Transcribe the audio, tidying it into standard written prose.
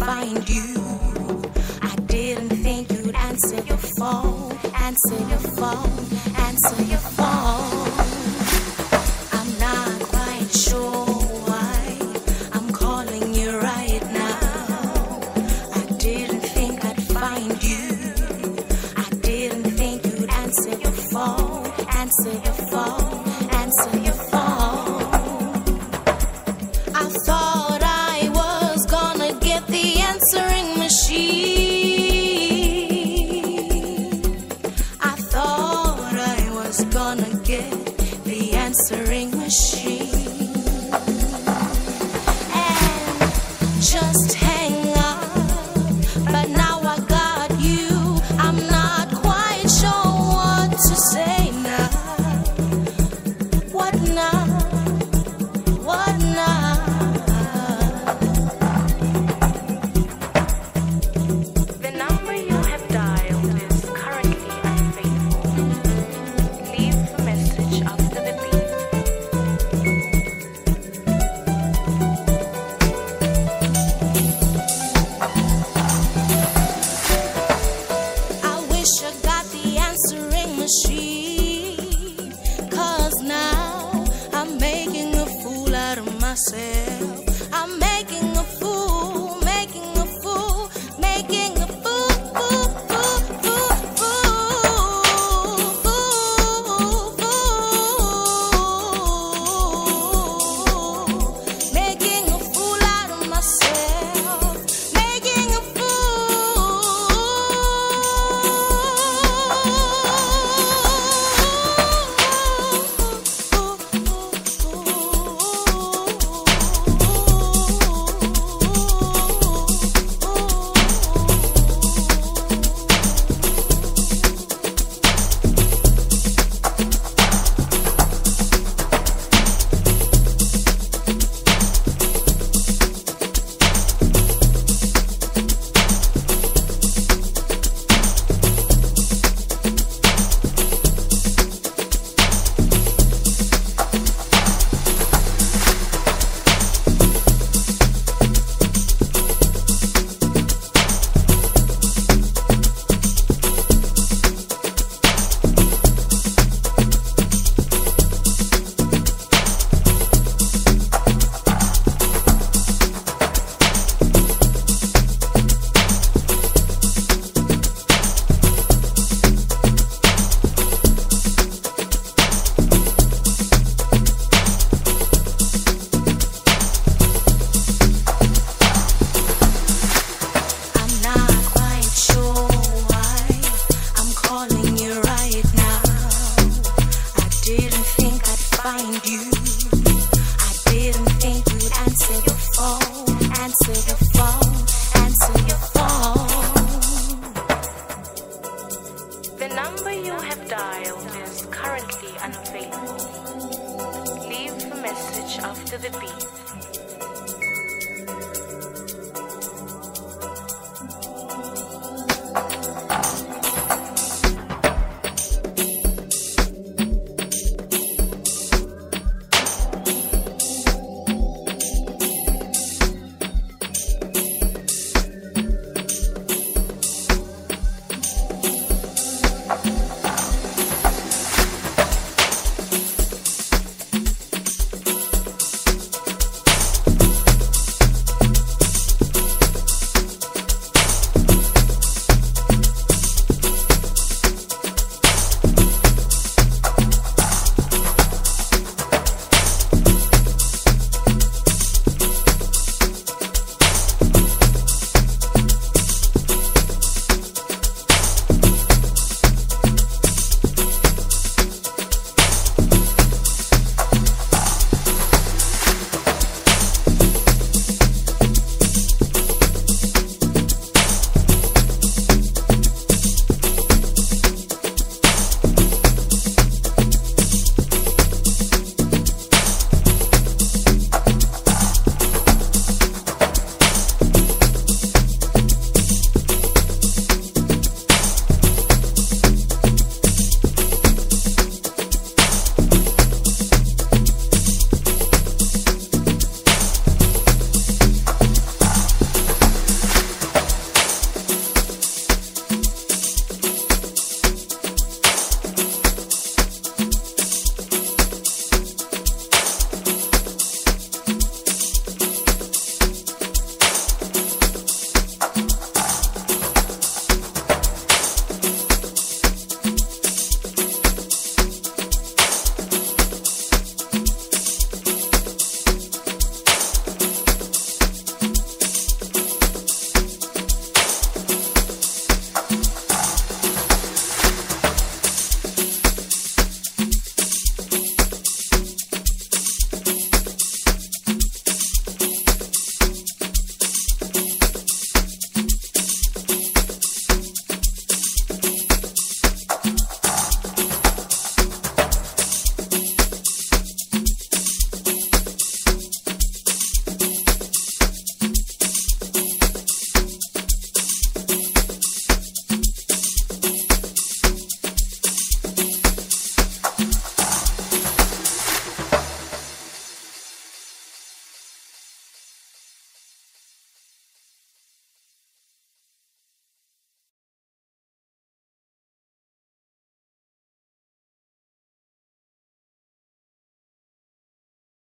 find you. I didn't think you'd answer your phone, answer your phone, answer your phone. I'm not quite sure why I'm calling you right now. I didn't think I'd find you. I didn't think you'd answer your phone, answer your phone, answer your phone. I thought I was gonna get the answering machine. I thought I was gonna get the answering machine and just hang up. But now I got you. I'm not quite sure what to say now. What now? What now? The number you have dialed is currently unavailable. Leave a message after the beep. I wish I got the answering machine, 'cause now I'm making a fool out of myself. I'm making a fool, making a fool, making a fool, fool, fool, fool, fool, fool, making a fool out of myself, making a find you. I didn't think you'd answer your phone, answer your phone, answer your phone. The number you have dialed is currently unavailable. Leave a message after the beep.